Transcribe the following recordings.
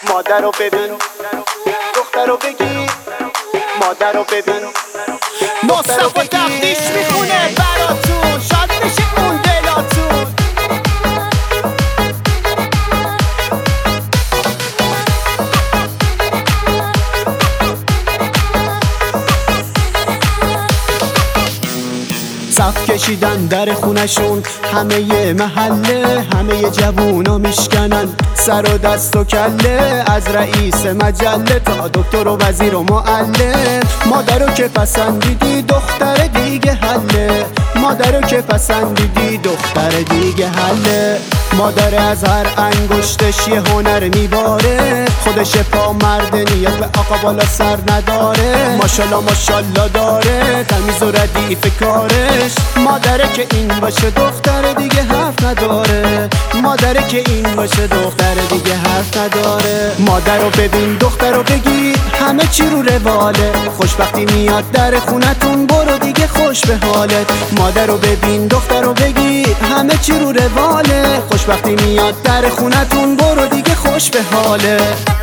مادر رو ببین، دختر رو بگی، مادر رو ببین، مصطفی تفتیش میخونه براتون، شاد بشه اون دلاتون. صف کشیدن در خونشون همه محله، همه جوونا میشکنن سر و دست و کله، از رئیس مجله تا دکتر و وزیر و معلم. مادرو که پسندیدی دختر دیگه حله، مادرو که پسندیدی دختر دیگه حله. مادر از هر انگشتش یه هنر میباره، خودش پا مرد نیت به آقا بالا سر نداره. ماشالله ماشالله داره تمیز و ردیف کارش، مادره که این باشه دختر دیگه حرف نداره، مادره که این باشه دختر دیگه حرف نداره. مادر رو ببین دختر رو بگی همه چی رو رواله، خوشبختی میاد در خونتون برو دیگه خوش به حالت. مادر رو ببین دختر رو بگی همه چی رو رواله، خوشبختی میاد در خونتون برو دیگه خوش به حاله.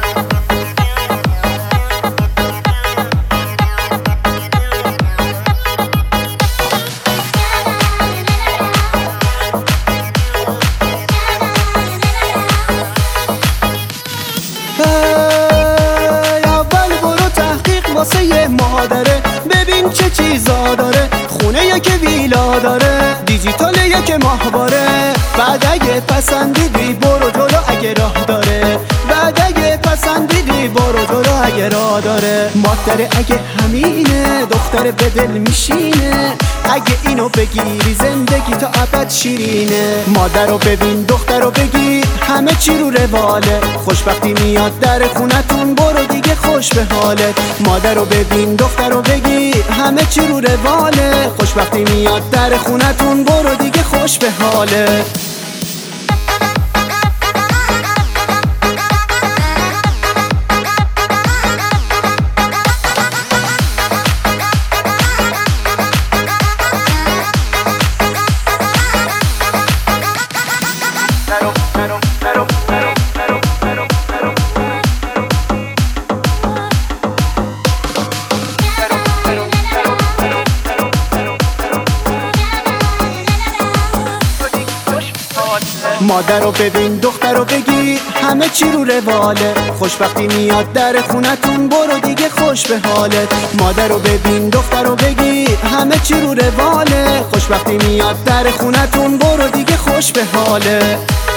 اول برو تحقیق واسه یه مادره، ببین چه چیزا داره، خونه یا که ویلا داره، دیجیتاله یا که ماهواره. بعد اگه پسندیدی برو جلو اگه راه داره، بعد اگه پسندیدی برو جلو اگه راه داره. مادر اگه همینه دختر به دل میشینه، اگه اینو بگیری زندگی تا ابد شیرینه. مادر رو ببین دختر رو بگی همه چی رو رواله، خوشبختی میاد در خونتون برو دیگه خوش به حالت. مادر رو ببین دختر رو بگی همه چی رو رواله، خوشبختی میاد در خونتون برو دیگه خوش به حاله. مادر رو ببین دختر رو بگی همه چی رو رواله، خوشبختی میاد در خونتون برو دیگه خوش به حالت. مادر رو ببین دختر رو بگی همه چی رو رواله، خوشبختی میاد در خونتون برو دیگه خوش به حالت.